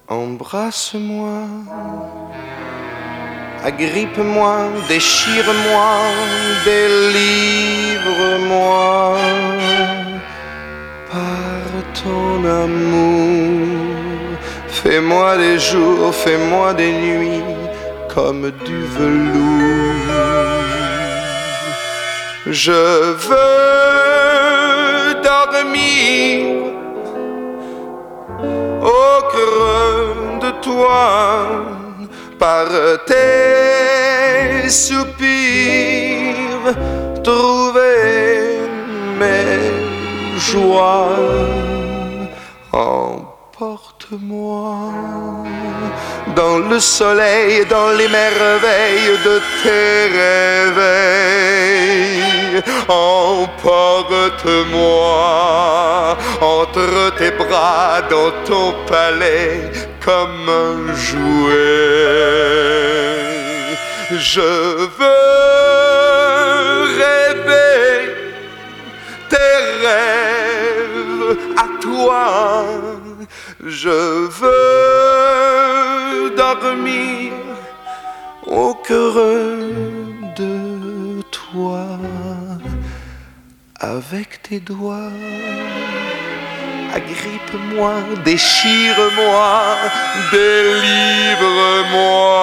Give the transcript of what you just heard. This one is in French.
Embrasse-moi, agrippe-moi, déchire-moi, délivre-moi par ton amour. Fais-moi des jours, fais-moi des nuits comme du velours. Je veux dormir au creux de toi, par tes soupirs, trouver mes joies. Emporte-moi dans le soleil, dans les merveilles de tes réveils. Emporte-moi entre tes bras dans ton palais comme un jouet. Je veux rêver tes rêves à toi. Je veux dormir au creux de toi. Avec tes doigts, agrippe-moi, déchire-moi, délivre-moi